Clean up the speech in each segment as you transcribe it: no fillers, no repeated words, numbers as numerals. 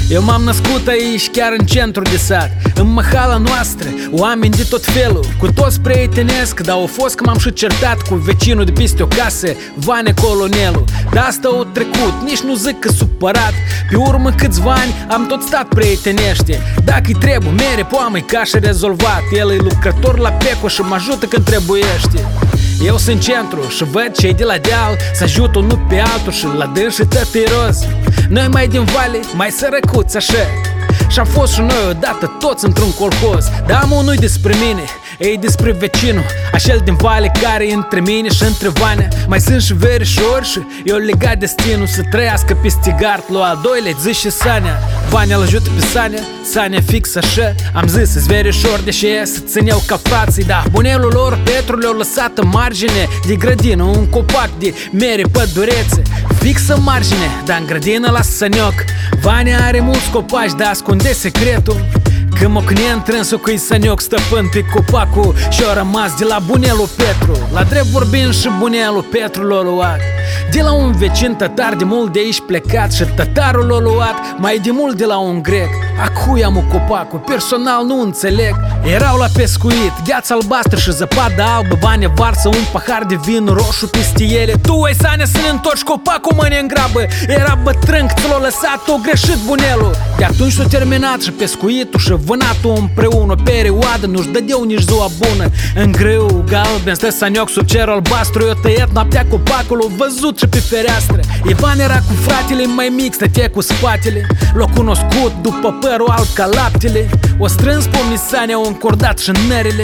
Eu m-am născut aici, chiar în centru de sat, în măhala noastră, oameni de tot felul, cu toți prietenesc, dar au fost că m-am și certat cu vecinul de peste o casă, Vane Colonelul. Dar asta o trecut, nici nu zic că supărat. Pe urmă câțiva ani am tot stat prietenește. Dacă-i trebuie mere, poamă-i ca și rezolvat. El e lucrător la Peco și mă ajută când trebuiește. Eu sunt centru și văd cei de la deal să ajută unul pe altul și la dâns și tătă-i roz. Noi mai din vale, mai sărăcuți așa. Și-am fost și noi odată toți într-un colhoz. Dar amul nu-i despre mine, e despre vecinul, acel din vale care e între mine și între Vanea. Mai sunt și verișori și eu legat destinul să trăiască peste gard lui al doilea zi și Sanea. Vanea îl ajută pe Sanea, Sanea fix așa. Am zis să-s verișori deși ei să țineau ca frații. Dar bunelul lor Petru le-au lăsat în margine de grădină un copac de mere pădurețe, fix în margine, dar în grădină la Sănioc. Vanea are mulți copaci, dar ascunde secretul. Când mă cânie întrânsul cu-i Sănioc stăpân pe copacul și-o rămas de la bunelul Petru. La drept vorbind și bunelul Petru l-a luat de la un vecin tătar de mult de aici plecat. Și tătarul l-a luat mai de mult de la un grec. Acui am copacul, personal nu înțeleg. Erau la pescuit, gheață albastră și zăpadă albă. Vane varsă un pahar de vin roșu peste ele. Tu ai Sanea să ne întorci copacul, mă ne îngrabă. Era bătrân că ți l-a lăsat, o greșit bunelul. De atunci s-a terminat și pescuitul și vânatul împreună. O perioadă nu-și dădeau nici ziua bună. În grâu galben stă Sănioc sub cer albastru. Eu tăiat noaptea copacul, o văzut și pe fereastră. Ivan era cu fratele mai mic, stătea cu spatele. L-a cunoscut după părul alb ca laptele. O strâns pomnisania, o încordat și nările.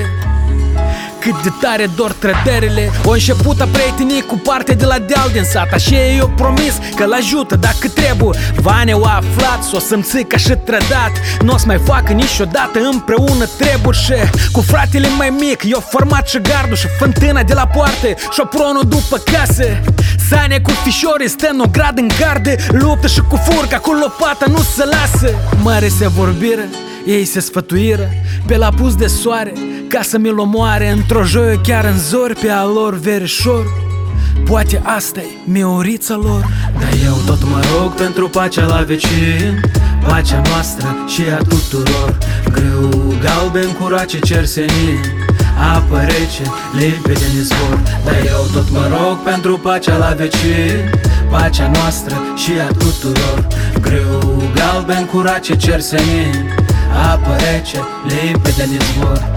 Cât de tare dor trădările. O început a prietenii cu partea de la deal din sat. Așa i-o promis că l-ajută dacă trebuie. Vane o aflat, s-o simți ca și trădat. N-o să mai facă niciodată împreună treburi. Și cu fratele mai mic i-o format și gardul și fântâna de la poartă și-o pronul după casă. Sanea cu fișorii stă în o grad în gardă, luptă și cu furca, cu lopata nu se lasă. Mare se vorbiră, ei se sfătuiră pe la pus de soare ca să mi-l omoare într-o joie chiar în zori pe al lor verișor. Poate asta-i miorița lor. Dar eu tot mă rog pentru pacea la vecin, pacea noastră și a tuturor. Grâu galben cu roace cer senin, apă rece, limpede în izvor. Dar eu tot mă rog pentru pacea la vecin, pacea noastră și a tuturor. Grâu galben cu roace cer senin, apă rece, limpede în izvor.